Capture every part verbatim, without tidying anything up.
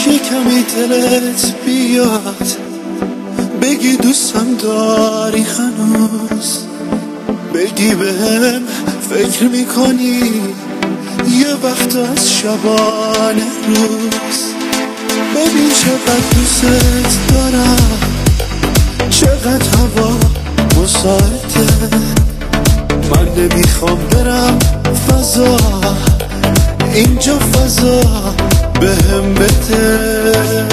یه کمی دلت بیاد بگی دوستم داری هنوز، بگی بهم فکر میکنی یه وقت از شبانه روز. ببین چقدر دوست دارم، چقدر هوا مساعده، من نمیخوام برم فضا، اینجا فضا بهم بده.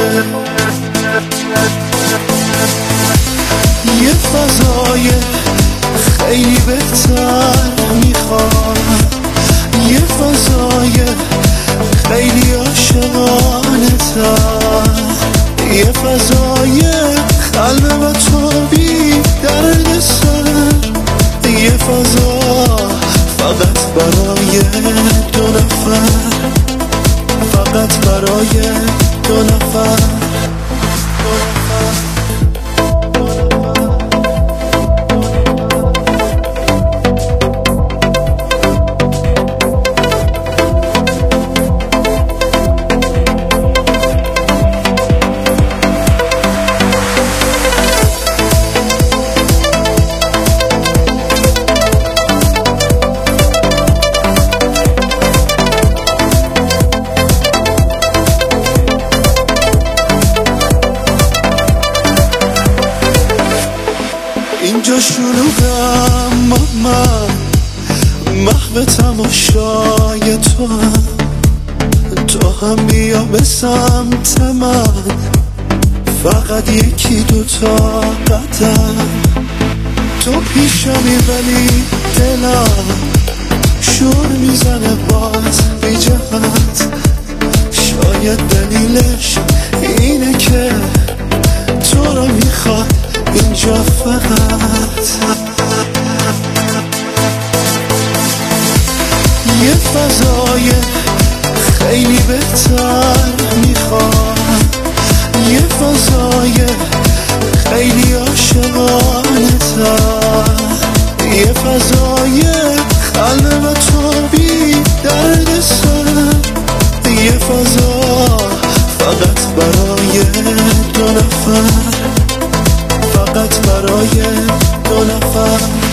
یه فضای خیلی بهتر میخوام، یه فضای خیلی عاشقانه تر، یه فضای قلب و تو بی درد سر، یه فضا فقط برای دو نفر، فقط برای دو نفر. اینجا شلوغم من محو تماشای تو هم، تو هم بیا به سمت من، فقط یکی دوتا قدم. تو پیشمی ولی دلم شور میزنه باز بی جهت، شاید دلیلش اینه که تو رو میخواد اینجا فقط. یه فضای خیلی بهتر میخوام، یه فضای خیلی عاشقانه تر، یه فضای قلب و تو بی درد سر، یه فضا فقط برای دو نفر، فقط برای دو نفر.